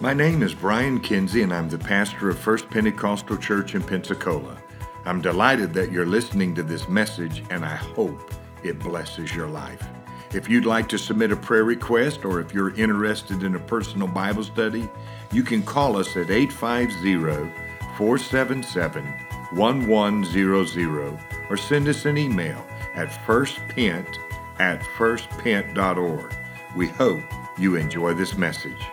My name is Brian Kinsey, and I'm the pastor of First Pentecostal Church in Pensacola. I'm delighted that you're listening to this message, and I hope it blesses your life. If you'd like to submit a prayer request, or if you're interested in a personal Bible study, you can call us at 850-477-1100 or send us an email at firstpent@firstpent.org. We hope you enjoy this message.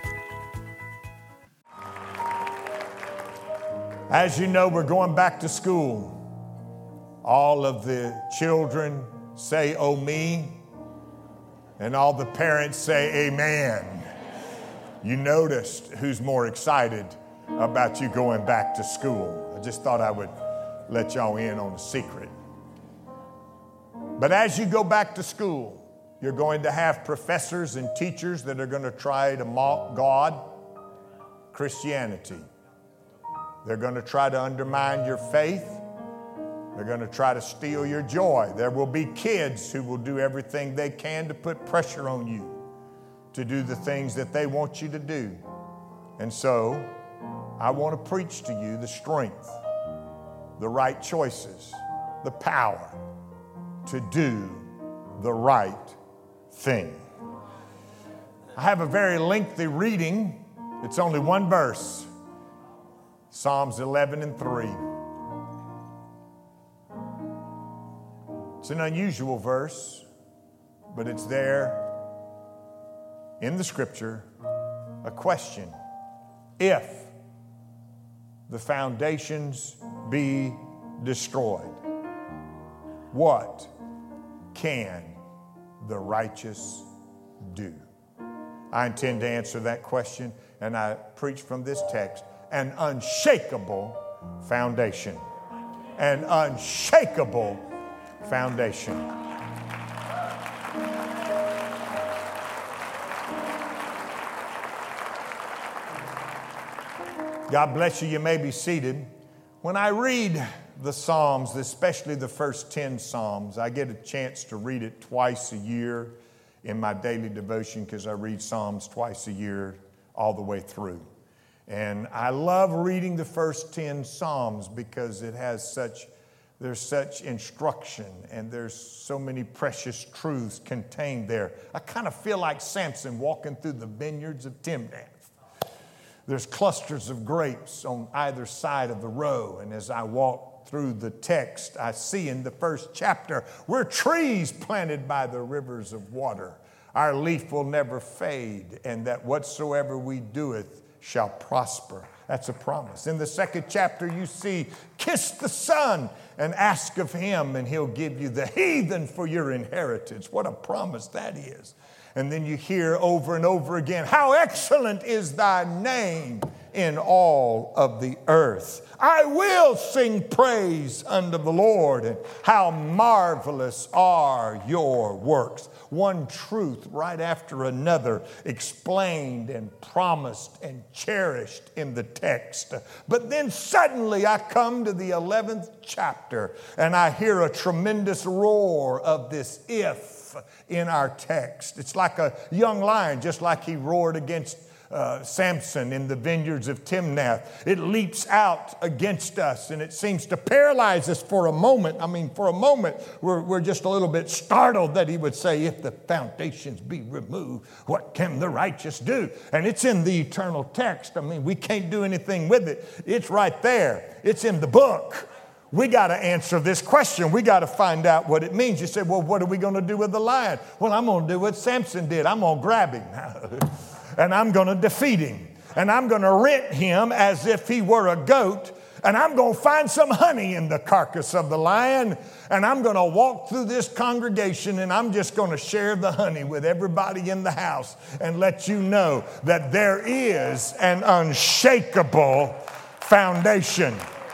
As you know, we're going back to school. All of the children say, "Oh me," and all the parents say, "Amen." You noticed who's more excited about you going back to school. I just thought I would let y'all in on a secret. But as you go back to school, you're going to have professors and teachers that are going to try to mock God, Christianity. They're going to try to undermine your faith. They're going to try to steal your joy. There will be kids who will do everything they can to put pressure on you to do the things that they want you to do. And so, I want to preach to you the strength, the right choices, the power to do the right thing. I have a very lengthy reading. It's only one verse. Psalms 11 and 3. It's an unusual verse, but it's there in the scripture, a question. If the foundations be destroyed, what can the righteous do? I intend to answer that question, and I preach from this text. An unshakable foundation. An unshakable foundation. God bless you. You may be seated. When I read the Psalms, especially the first 10 Psalms, I get a chance to read it twice a year in my daily devotion because I read Psalms twice a year all the way through. And I love reading the first 10 Psalms because there's such instruction and there's so many precious truths contained there. I kind of feel like Samson walking through the vineyards of Timnath. There's clusters of grapes on either side of the row, and as I walk through the text, I see in the first chapter, we're trees planted by the rivers of water. Our leaf will never fade, and that whatsoever we doeth shall prosper. That's a promise. In the second chapter, you see, kiss the Son and ask of him, and he'll give you the heathen for your inheritance. What a promise that is. And then you hear over and over again, how excellent is thy name in all of the earth. I will sing praise unto the Lord, and how marvelous are your works. One truth right after another explained and promised and cherished in the text. But then suddenly I come to the 11th chapter and I hear a tremendous roar of this if in our text. It's like a young lion, just like he roared against Samson in the vineyards of Timnath. It leaps out against us and it seems to paralyze us for a moment. For a moment, we're just a little bit startled that he would say, if the foundations be removed, what can the righteous do? And it's in the eternal text. We can't do anything with it. It's right there. It's in the book. We got to answer this question. We got to find out what it means. You say, well, what are we going to do with the lion? Well, I'm going to do what Samson did. I'm going to grab him. And I'm going to defeat him. And I'm going to rent him as if he were a goat. And I'm going to find some honey in the carcass of the lion. And I'm going to walk through this congregation and I'm just going to share the honey with everybody in the house and let you know that there is an unshakable foundation.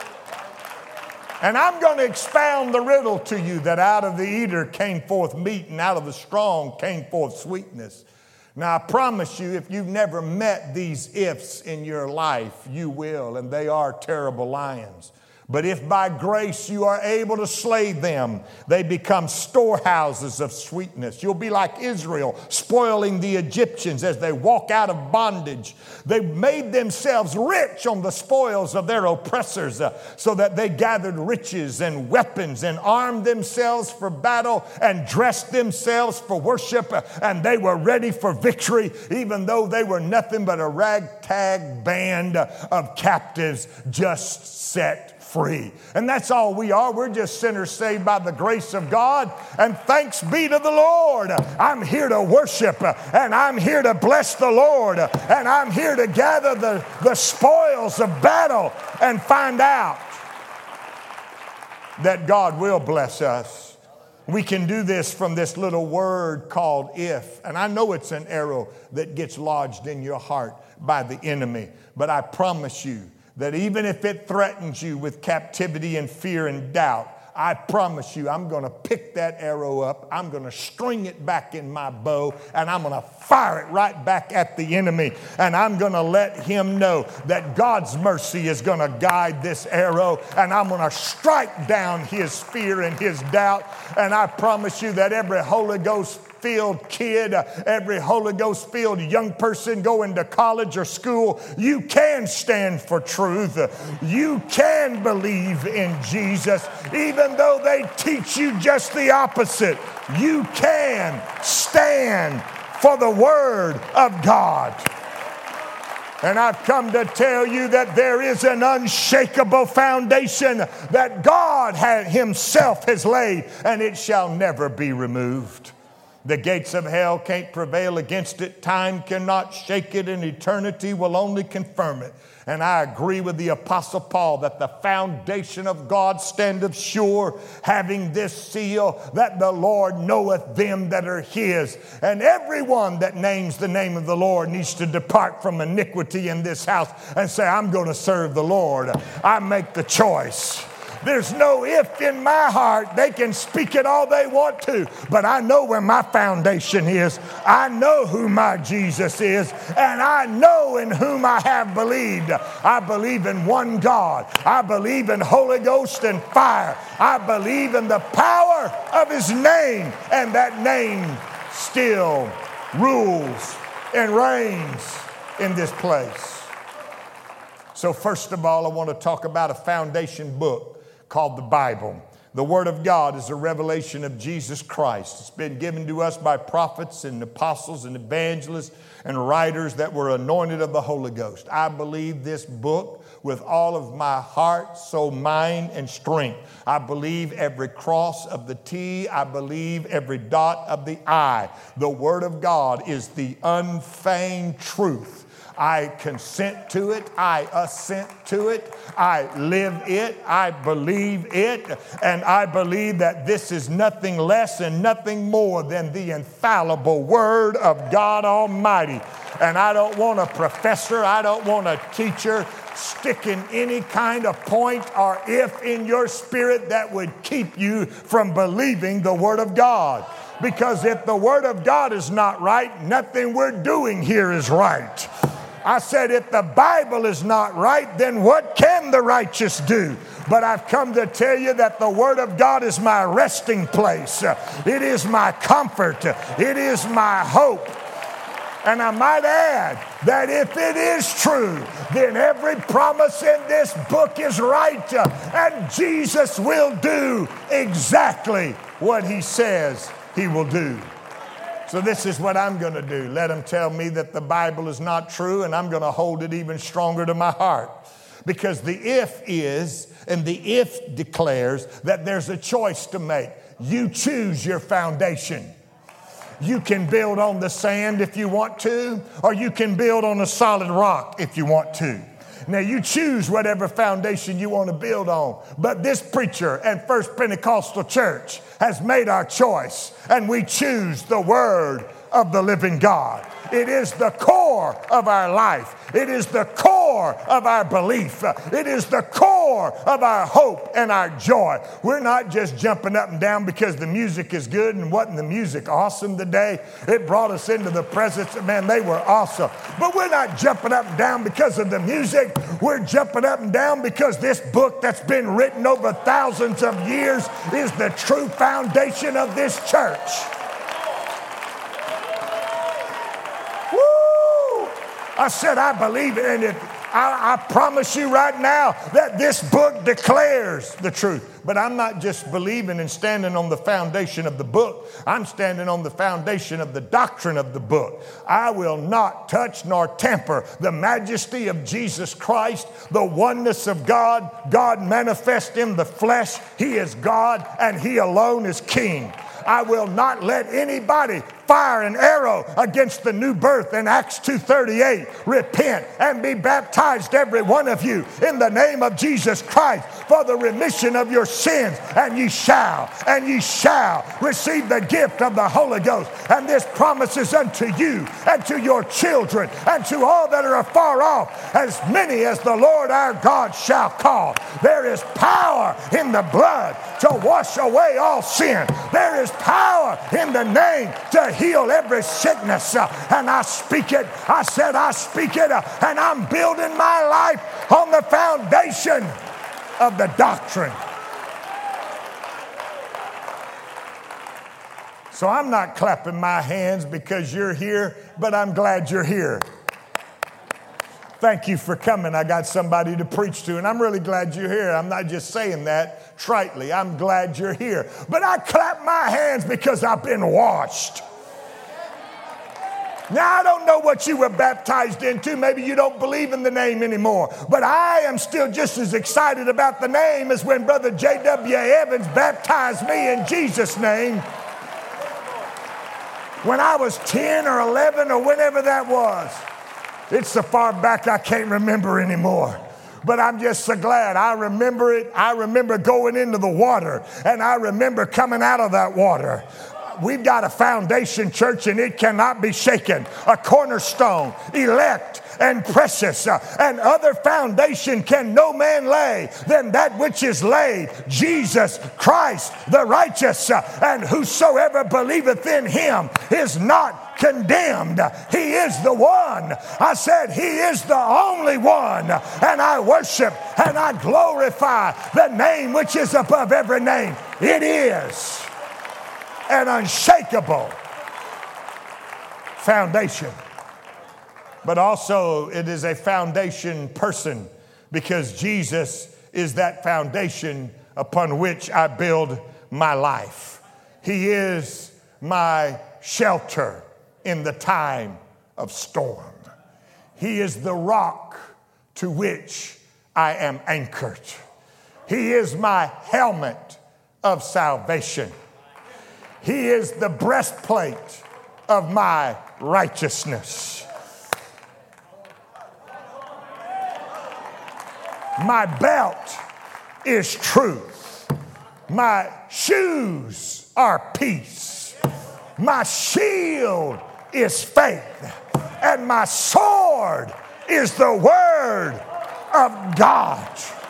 And I'm going to expound the riddle to you that out of the eater came forth meat and out of the strong came forth sweetness. Now, I promise you, if you've never met these ifs in your life, you will, and they are terrible lions. But if by grace you are able to slay them, they become storehouses of sweetness. You'll be like Israel, spoiling the Egyptians as they walk out of bondage. They made themselves rich on the spoils of their oppressors, so that they gathered riches and weapons and armed themselves for battle and dressed themselves for worship. And they were ready for victory, even though they were nothing but a ragtag band of captives just set free. And that's all we are. We're just sinners saved by the grace of God. And thanks be to the Lord. I'm here to worship, and I'm here to bless the Lord, and I'm here to gather the spoils of battle and find out that God will bless us. We can do this from this little word called if. And I know it's an arrow that gets lodged in your heart by the enemy, but I promise you that even if it threatens you with captivity and fear and doubt, I promise you I'm going to pick that arrow up, I'm going to string it back in my bow, and I'm going to fire it right back at the enemy. And I'm going to let him know that God's mercy is going to guide this arrow, and I'm going to strike down his fear and his doubt. And I promise you that every Holy Ghost filled kid, every Holy Ghost filled young person going to college or school, you can stand for truth. You can believe in Jesus, even though they teach you just the opposite. You can stand for the Word of God. And I've come to tell you that there is an unshakable foundation that God himself has laid, and it shall never be removed. The gates of hell can't prevail against it. Time cannot shake it, and eternity will only confirm it. And I agree with the Apostle Paul that the foundation of God standeth sure, having this seal, that the Lord knoweth them that are his. And everyone that names the name of the Lord needs to depart from iniquity in this house and say, I'm going to serve the Lord. I make the choice. There's no if in my heart. They can speak it all they want to, but I know where my foundation is. I know who my Jesus is, and I know in whom I have believed. I believe in one God. I believe in Holy Ghost and fire. I believe in the power of his name, and that name still rules and reigns in this place. So first of all, I want to talk about a foundation book called the Bible. The Word of God is a revelation of Jesus Christ. It's been given to us by prophets and apostles and evangelists and writers that were anointed of the Holy Ghost. I believe this book with all of my heart, soul, mind, and strength. I believe every cross of the T. I believe every dot of the I. The Word of God is the unfeigned truth. I consent to it. I assent to it. I live it. I believe it. And I believe that this is nothing less and nothing more than the infallible Word of God Almighty. And I don't want a professor. I don't want a teacher sticking any kind of point or if in your spirit that would keep you from believing the Word of God. Because if the Word of God is not right, nothing we're doing here is right. I said, if the Bible is not right, then what can the righteous do? But I've come to tell you that the Word of God is my resting place. It is my comfort. It is my hope. And I might add that if it is true, then every promise in this book is right. And Jesus will do exactly what he says he will do. So this is what I'm going to do. Let them tell me that the Bible is not true, and I'm going to hold it even stronger to my heart. Because the if is, and the if declares that there's a choice to make. You choose your foundation. You can build on the sand if you want to, or you can build on a solid rock if you want to. Now, you choose whatever foundation you want to build on. But this preacher and First Pentecostal Church has made our choice, and we choose the Word of the living God. It is the core of our life. It is the core core of our belief. It is the core of our hope and our joy. We're not just jumping up and down because the music is good. And wasn't the music awesome today? It brought us into the presence of, man, they were awesome. But we're not jumping up and down because of the music. We're jumping up and down because this book that's been written over thousands of years is the true foundation of this church. Woo! I said I believe it, and I promise you right now that this book declares the truth. But I'm not just believing and standing on the foundation of the book. I'm standing on the foundation of the doctrine of the book. I will not touch nor tamper the majesty of Jesus Christ, the oneness of God, God manifest in the flesh. He is God and He alone is King. I will not let anybody fire an arrow against the new birth in Acts 2:38. Repent and be baptized, every one of you, in the name of Jesus Christ for the remission of your sins, and ye shall receive the gift of the Holy Ghost. And this promises unto you and to your children and to all that are afar off, as many as the Lord our God shall call. There is power in the blood to wash away all sin. There is power in the name to heal every sickness. And I speak it. I said I speak it. And I'm building my life on the foundation of the doctrine. So I'm not clapping my hands because you're here, but I'm glad you're here. Thank you for coming. I got somebody to preach to, and I'm really glad you're here. I'm not just saying that tritely. I'm glad you're here. But I clap my hands because I've been washed. Now, I don't know what you were baptized into. Maybe you don't believe in the name anymore. But I am still just as excited about the name as when Brother J.W. Evans baptized me in Jesus' name when I was 10 or 11 or whenever that was. It's so far back I can't remember anymore. But I'm just so glad. I remember it. I remember going into the water, and I remember coming out of that water. We've got a foundation, church, and it cannot be shaken. A cornerstone, elect and precious, and other foundation can no man lay than that which is laid, Jesus Christ the righteous. And whosoever believeth in him is not condemned. He is the one. I said he is the only one. And I worship and I glorify the name which is above every name. It is an unshakable foundation. But also it is a foundation person, because Jesus is that foundation upon which I build my life. He is my shelter in the time of storm. He is the rock to which I am anchored. He is my helmet of salvation. He is the breastplate of my righteousness. My belt is truth. My shoes are peace. My shield is faith. And my sword is the word of God.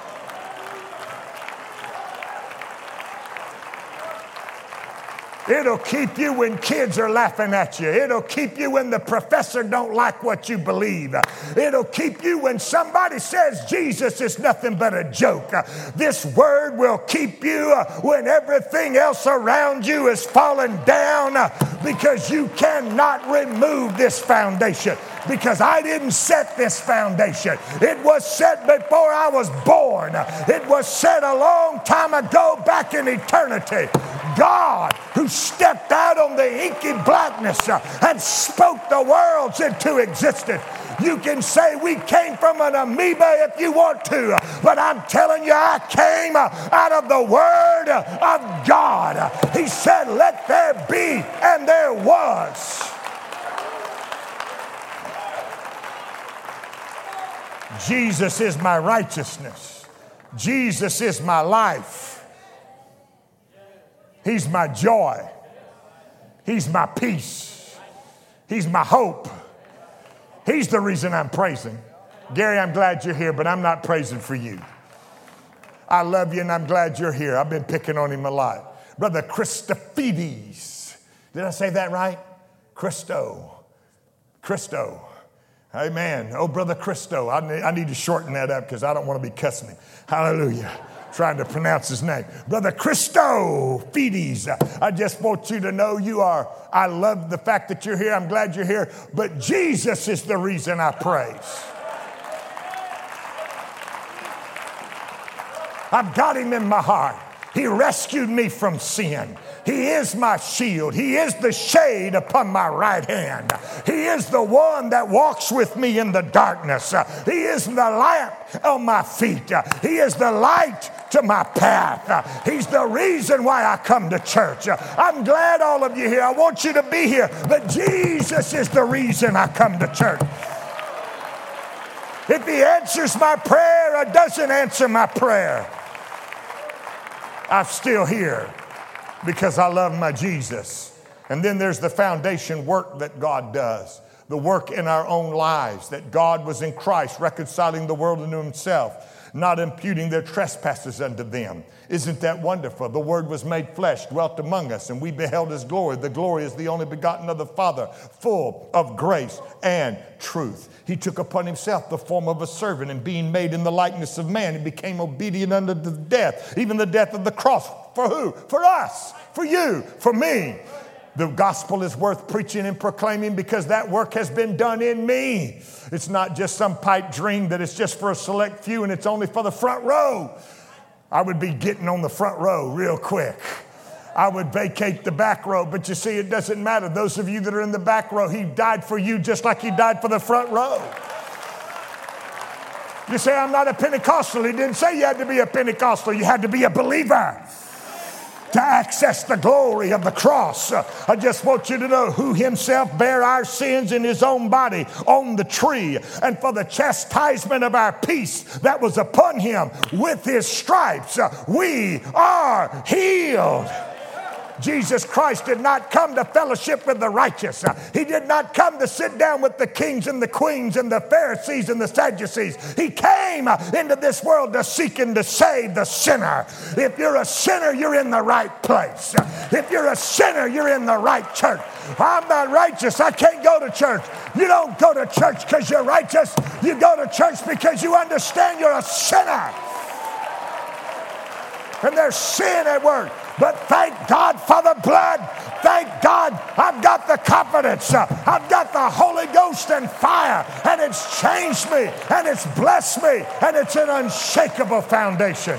It'll keep you when kids are laughing at you. It'll keep you when the professor don't like what you believe. It'll keep you when somebody says Jesus is nothing but a joke. This word will keep you when everything else around you is falling down, because you cannot remove this foundation. Because I didn't set this foundation. It was set before I was born. It was set a long time ago back in eternity. God, who stepped out on the inky blackness and spoke the worlds into existence. You can say we came from an amoeba if you want to, but I'm telling you, I came out of the Word of God. He said, let there be, and there was. Jesus is my righteousness. Jesus is my life. He's my joy. He's my peace. He's my hope. He's the reason I'm praising. Gary, I'm glad you're here, but I'm not praising for you. I love you, and I'm glad you're here. I've been picking on him a lot. Brother Christofides. Did I say that right? Christo. Amen. Oh, Brother Christo. I need to shorten that up because I don't want to be cussing him. Hallelujah. Trying to pronounce his name. Brother Christofides. I just want you to know I love the fact that you're here. I'm glad you're here. But Jesus is the reason I praise. I've got him in my heart. He rescued me from sin. He is my shield. He is the shade upon my right hand. He is the one that walks with me in the darkness. He is the lamp on my feet. He is the light to my path. He's the reason why I come to church. I'm glad all of you here. I want you to be here. But Jesus is the reason I come to church. If he answers my prayer or doesn't answer my prayer, I'm still here because I love my Jesus. And then there's the foundation work that God does. The work in our own lives, that God was in Christ reconciling the world unto himself, not imputing their trespasses unto them. Isn't that wonderful? The Word was made flesh, dwelt among us, and we beheld his glory. The glory is the only begotten of the Father, full of grace and truth. He took upon himself the form of a servant, and being made in the likeness of man, he became obedient unto the death, even the death of the cross. For who? For us, for you, for me. The gospel is worth preaching and proclaiming because that work has been done in me. It's not just some pipe dream that it's just for a select few and it's only for the front row. I would be getting on the front row real quick. I would vacate the back row, but you see, it doesn't matter. Those of you that are in the back row, he died for you just like he died for the front row. You say, I'm not a Pentecostal. He didn't say you had to be a Pentecostal. You had to be a believer to access the glory of the cross. I just want you to know who himself bare our sins in his own body on the tree. And for the chastisement of our peace that was upon him, with his stripes, we are healed. Jesus Christ did not come to fellowship with the righteous. He did not come to sit down with the kings and the queens and the Pharisees and the Sadducees. He came into this world to seek and to save the sinner. If you're a sinner, you're in the right place. If you're a sinner, you're in the right church. I'm not righteous. I can't go to church. You don't go to church because you're righteous. You go to church because you understand you're a sinner. And there's sin at work. But thank God for the blood. Thank God I've got the confidence. I've got the Holy Ghost and fire. And it's changed me. And it's blessed me. And it's an unshakable foundation.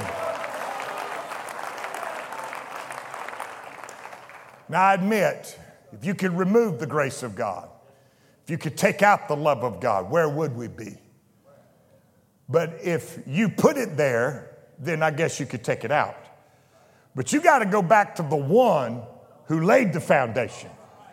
Now I admit, if you could remove the grace of God, if you could take out the love of God, where would we be? But if you put it there, then I guess you could take it out. But you got to go back to the one who laid the foundation.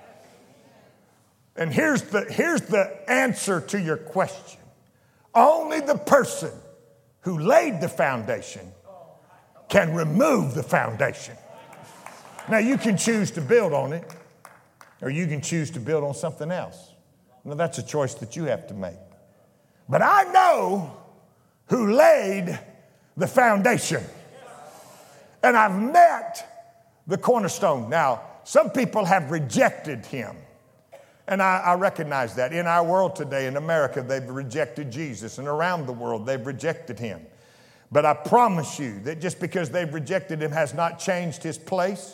And here's the answer to your question. Only the person who laid the foundation can remove the foundation. Now, you can choose to build on it, or you can choose to build on something else. Now, that's a choice that you have to make. But I know who laid the foundation. And I've met the cornerstone. Now, some people have rejected him. And I recognize that. In our world today, in America, they've rejected Jesus. And around the world, they've rejected him. But I promise you that just because they've rejected him has not changed his place.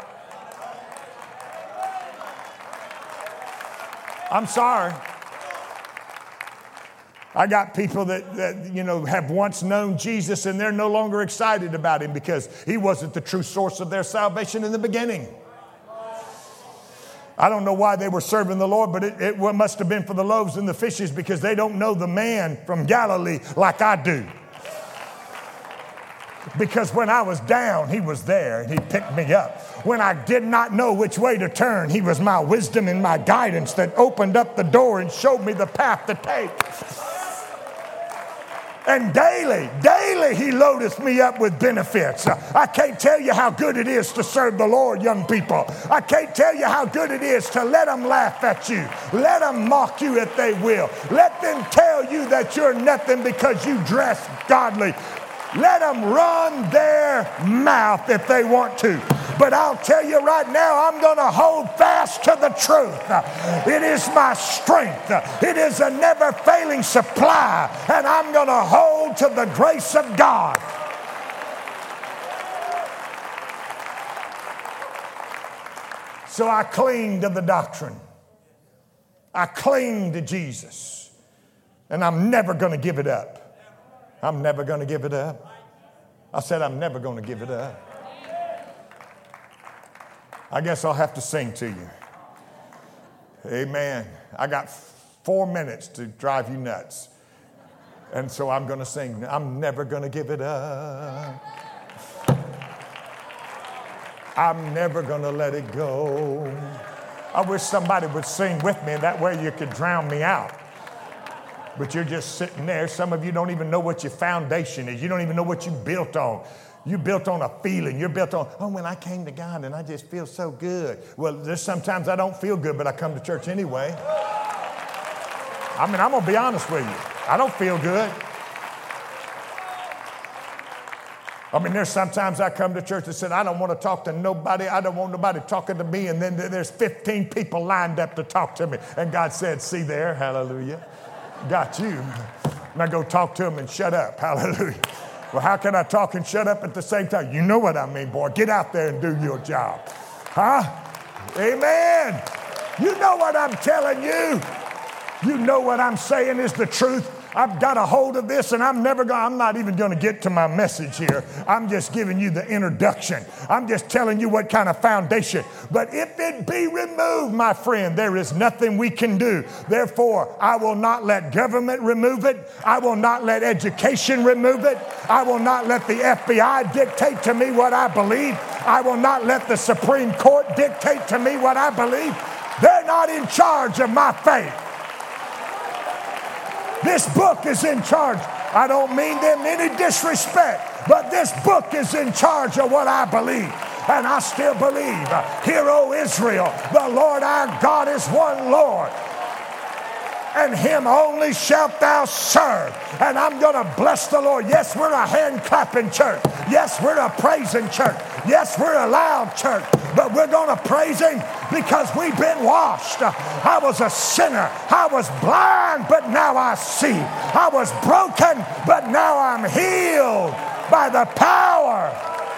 I'm sorry. I got people that have once known Jesus and they're no longer excited about him because he wasn't the true source of their salvation in the beginning. I don't know why they were serving the Lord, but it must have been for the loaves and the fishes because they don't know the man from Galilee like I do. Because when I was down, he was there and he picked me up. When I did not know which way to turn, he was my wisdom and my guidance that opened up the door and showed me the path to take. And daily he loadeth me up with benefits. I can't tell you how good it is to serve the Lord, young people. I can't tell you how good it is to let them laugh at you. Let them mock you if they will. Let them tell you that you're nothing because you dress godly. Let them run their mouth if they want to. But I'll tell you right now, I'm going to hold fast to the truth. It is my strength. It is a never-failing supply. And I'm going to hold to the grace of God. So I cling to the doctrine. I cling to Jesus. And I'm never going to give it up. I'm never going to give it up. I said I'm never going to give it up. I guess I'll have to sing to you. Amen. I got 4 minutes to drive you nuts. And so I'm going to sing. I'm never going to give it up. I'm never going to let it go. I wish somebody would sing with me. That way you could drown me out. But you're just sitting there. Some of you don't even know what your foundation is. You don't even know what you built on. You built on a feeling. You're built on, oh, when I came to God and I just feel so good. Well, there's sometimes I don't feel good, but I come to church anyway. I mean, I'm going to be honest with you. I don't feel good. I mean, there's sometimes I come to church and said, I don't want to talk to nobody. I don't want nobody talking to me. And then there's 15 people lined up to talk to me. And God said, see there, hallelujah. Got you. Now go talk to them and shut up. Hallelujah. Well, how can I talk and shut up at the same time? You know what I mean, boy. Get out there and do your job. Huh? Amen. You know what I'm telling you. You know what I'm saying is the truth. I've got a hold of this, and I'm not even going to get to my message here. I'm just giving you the introduction. I'm just telling you what kind of foundation. But if it be removed, my friend, there is nothing we can do. Therefore, I will not let government remove it. I will not let education remove it. I will not let the FBI dictate to me what I believe. I will not let the Supreme Court dictate to me what I believe. They're not in charge of my faith. This book is in charge. I don't mean them any disrespect, but this book is in charge of what I believe. And I still believe, hear, O Israel, the Lord our God is one Lord, and him only shalt thou serve. And I'm going to bless the Lord. Yes, we're a hand-clapping church. Yes, we're a praising church. Yes, we're a loud church. But we're going to praise him because we've been washed. I was a sinner. I was blind, but now I see. I was broken, but now I'm healed by the power.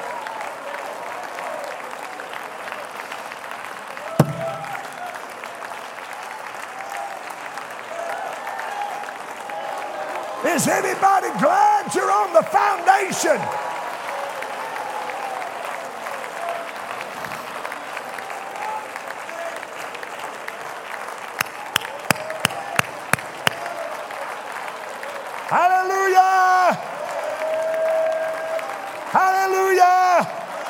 Is anybody glad you're on the foundation? Hallelujah! Hallelujah!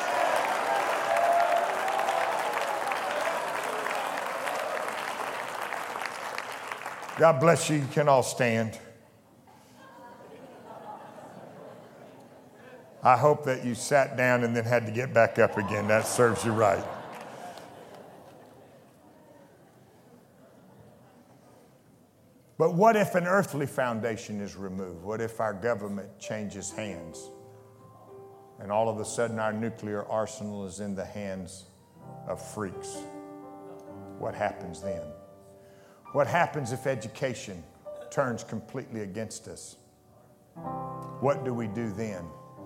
God bless you. You can all stand. I hope that you sat down and then had to get back up again. That serves you right. But what if an earthly foundation is removed? What if our government changes hands? And all of a sudden our nuclear arsenal is in the hands of freaks. What happens then? What happens if education turns completely against us? What do we do then?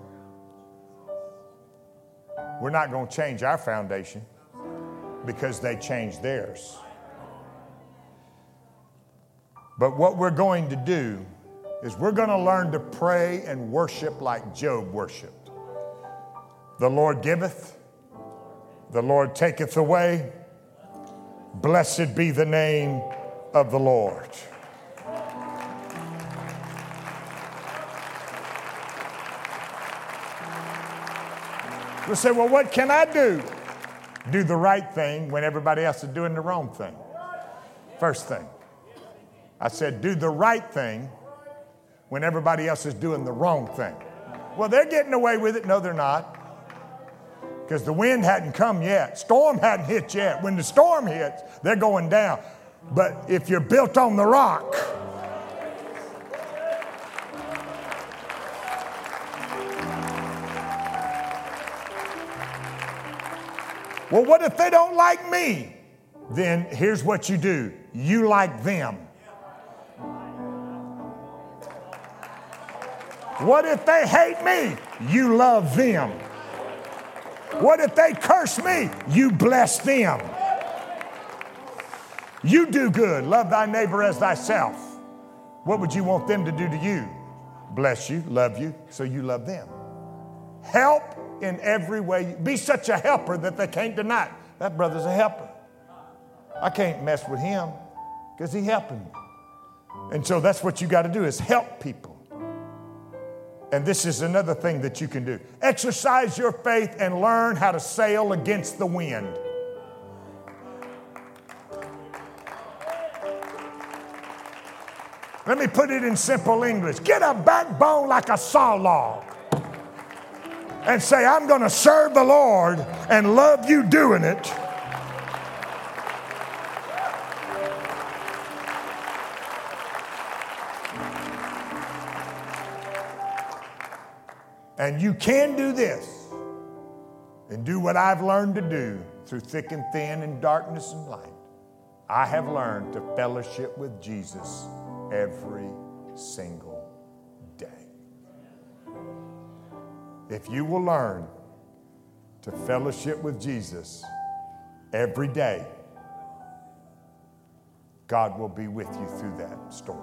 We're not going to change our foundation because they changed theirs. But what we're going to do is we're going to learn to pray and worship like Job worshiped. The Lord giveth, the Lord taketh away. Blessed be the name of the Lord. We say, well, what can I do? Do the right thing when everybody else is doing the wrong thing. First thing. I said, do the right thing when everybody else is doing the wrong thing. Well, they're getting away with it. No, they're not. Because the wind hadn't come yet. Storm hadn't hit yet. When the storm hits, they're going down. But if you're built on the rock, well, what if they don't like me? Then here's what you do. You like them. What if they hate me? You love them. What if they curse me? You bless them. You do good. Love thy neighbor as thyself. What would you want them to do to you? Bless you, love you, so you love them. Help in every way. Be such a helper that they can't deny it. That brother's a helper. I can't mess with him because he's helping me. And so that's what you got to do is help people. And this is another thing that you can do. Exercise your faith and learn how to sail against the wind. Let me put it in simple English. Get a backbone like a saw log and say, I'm going to serve the Lord and love you doing it. And you can do this and do what I've learned to do through thick and thin and darkness and light. I have learned to fellowship with Jesus every single day. If you will learn to fellowship with Jesus every day, God will be with you through that storm.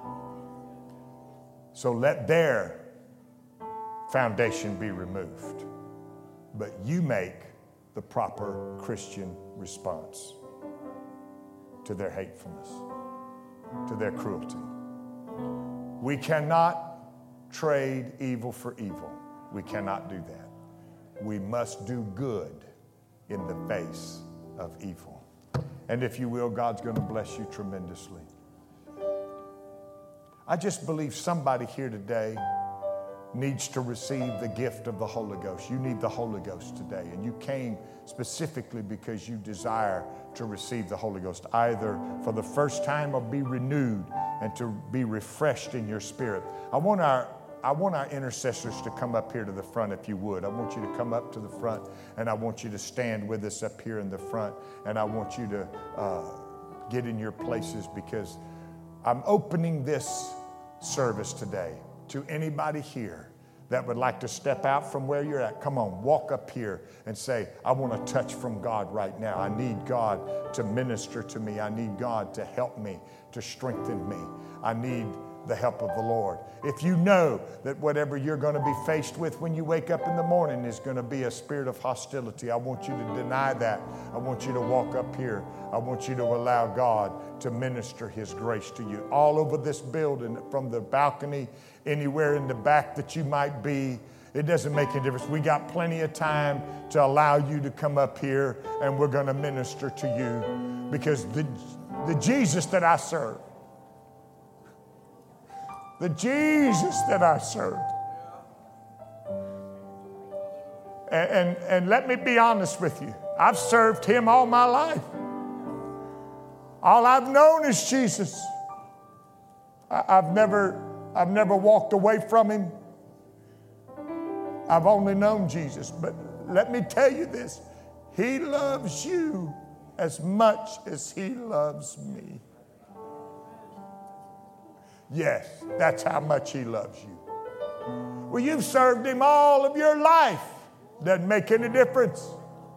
So let their foundation be removed, but you make the proper Christian response to their hatefulness, to their cruelty. We cannot trade evil for evil. We cannot do that. We must do good in the face of evil. And if you will, God's going to bless you tremendously. I just believe somebody here today needs to receive the gift of the Holy Ghost. You need the Holy Ghost today. And you came specifically because you desire to receive the Holy Ghost, either for the first time or be renewed and to be refreshed in your spirit. I want our intercessors to come up here to the front, if you would. I want you to come up to the front, and I want you to stand with us up here in the front, and I want you to get in your places, because I'm opening this service today to anybody here that would like to step out from where you're at. Come on, walk up here and say, I want a touch from God right now. I need God to minister to me. I need God to help me, to strengthen me. I need the help of the Lord. If you know that whatever you're going to be faced with when you wake up in the morning is going to be a spirit of hostility, I want you to deny that. I want you to walk up here. I want you to allow God to minister His grace to you. All over this building, from the balcony, anywhere in the back that you might be, it doesn't make any difference. We got plenty of time to allow you to come up here, and we're going to minister to you, because the Jesus that I serve, the Jesus that I serve. And let me be honest with you. I've served Him all my life. All I've known is Jesus. I've never walked away from Him. I've only known Jesus. But let me tell you this. He loves you as much as He loves me. Yes, that's how much He loves you. Well, you've served Him all of your life. Doesn't make any difference.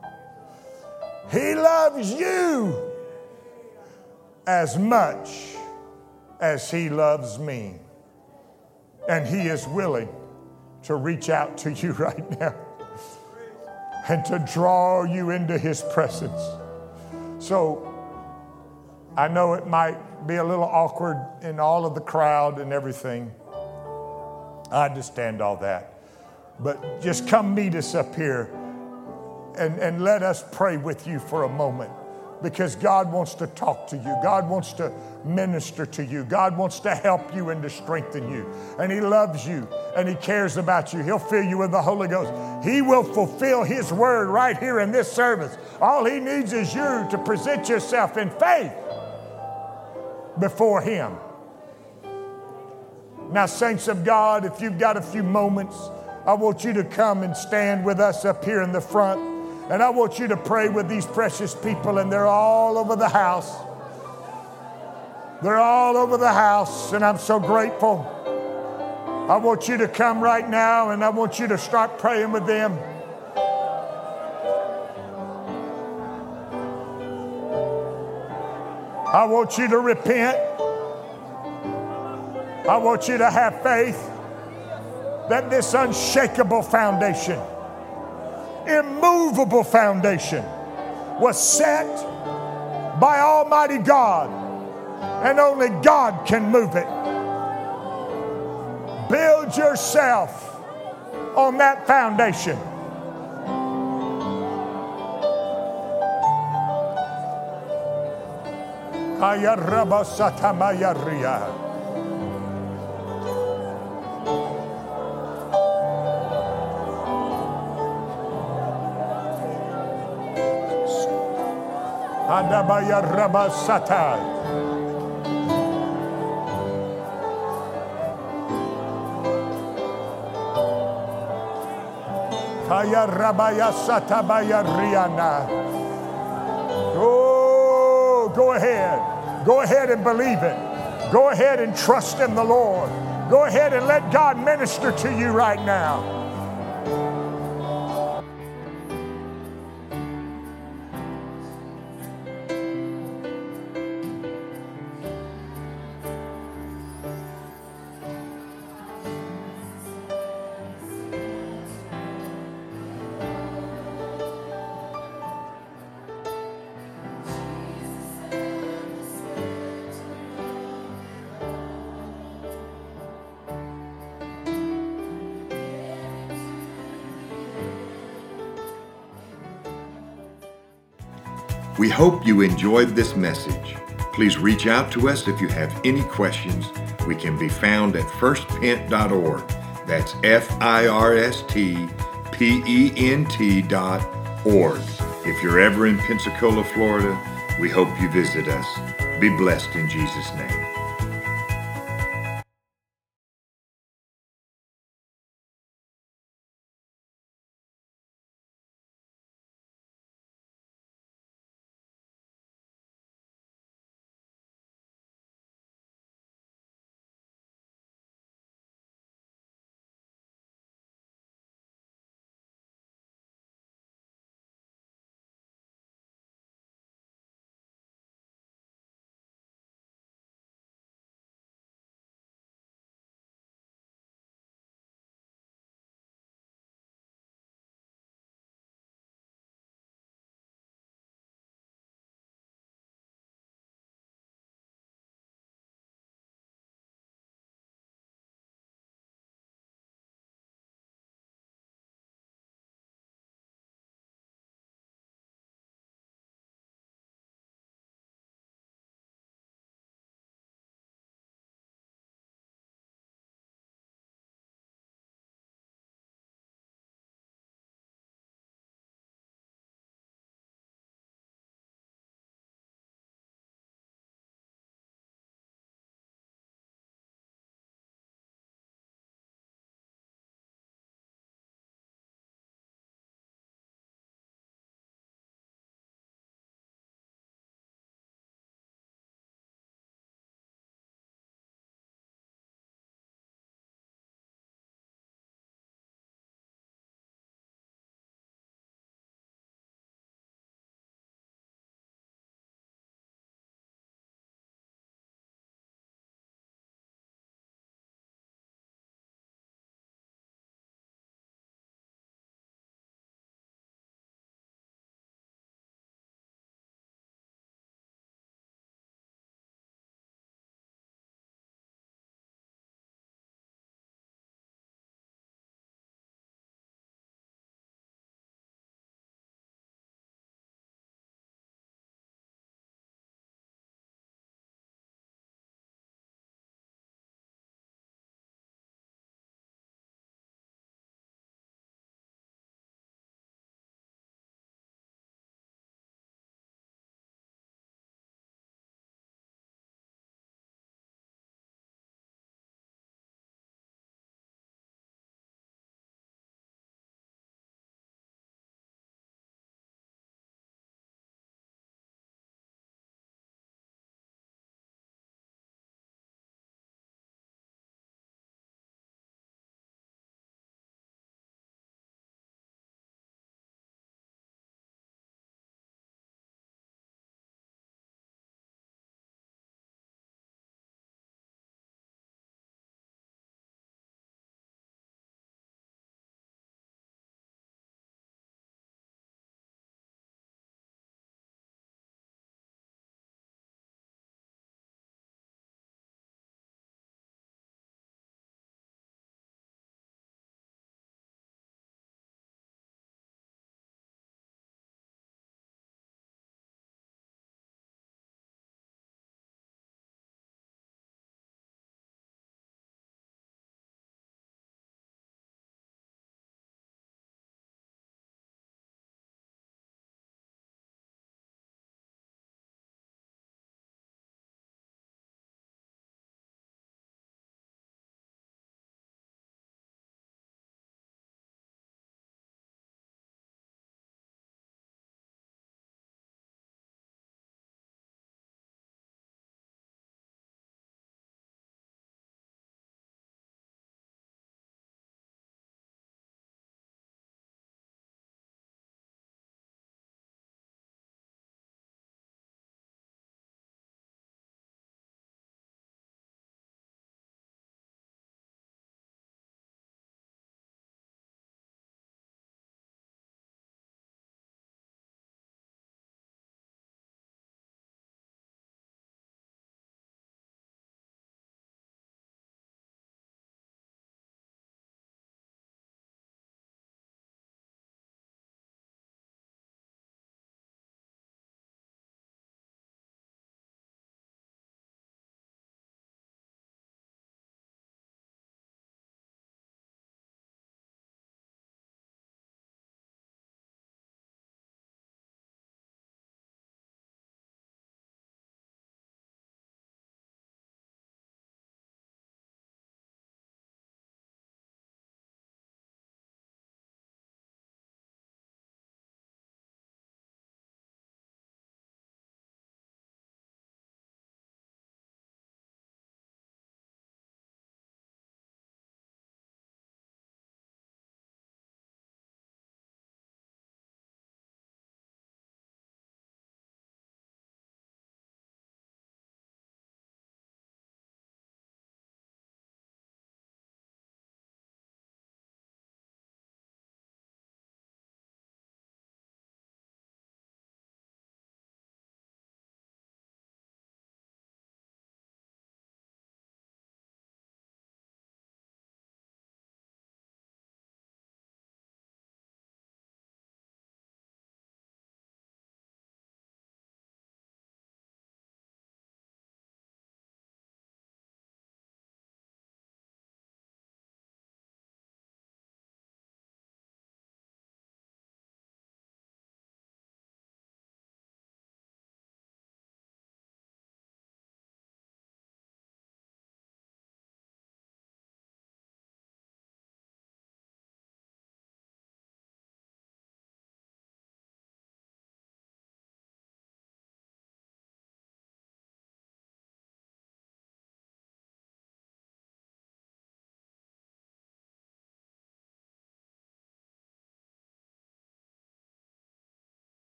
He loves you as much as He loves me. And He is willing to reach out to you right now and to draw you into His presence. So I know it might be a little awkward in all of the crowd and everything. I understand all that. But just come meet us up here and let us pray with you for a moment. because God wants to talk to you. God wants to minister to you. God wants to help you and to strengthen you. And He loves you and He cares about you. He'll fill you with the Holy Ghost. He will fulfill His word right here in this service. All He needs is you to present yourself in faith before Him. Now, saints of God, if you've got a few moments, I want you to come and stand with us up here in the front. And I want you to pray with these precious people, and they're all over the house. They're all over the house, and I'm so grateful. I want you to come right now, and I want you to start praying with them. I want you to repent. I want you to have faith that this unshakable foundation, immovable foundation, was set by Almighty God, and only God can move it. Build yourself on that foundation. Adabaya Rabasata. Kaya Rabaya Satabaya Riana. Oh, go ahead. Go ahead and believe it. Go ahead and trust in the Lord. Go ahead and let God minister to you right now. We hope you enjoyed this message. Please reach out to us if you have any questions. We can be found at firstpent.org. That's FIRSTPENT.org. If you're ever in Pensacola, Florida, we hope you visit us. Be blessed in Jesus' name.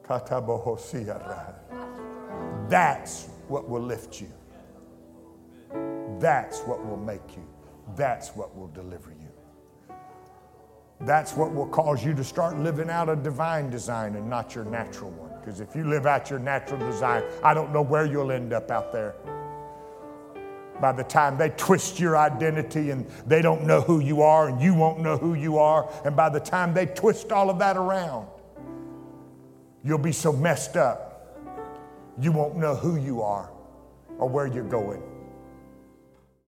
That's what will lift you. That's what will make you. That's what will deliver you. That's what will cause you to start living out a divine design and not your natural one. Because if you live out your natural design, I don't know where you'll end up out there. By the time they twist your identity and they don't know who you are and you won't know who you are, and by the time they twist all of that around, you'll be so messed up, you won't know who you are or where you're going.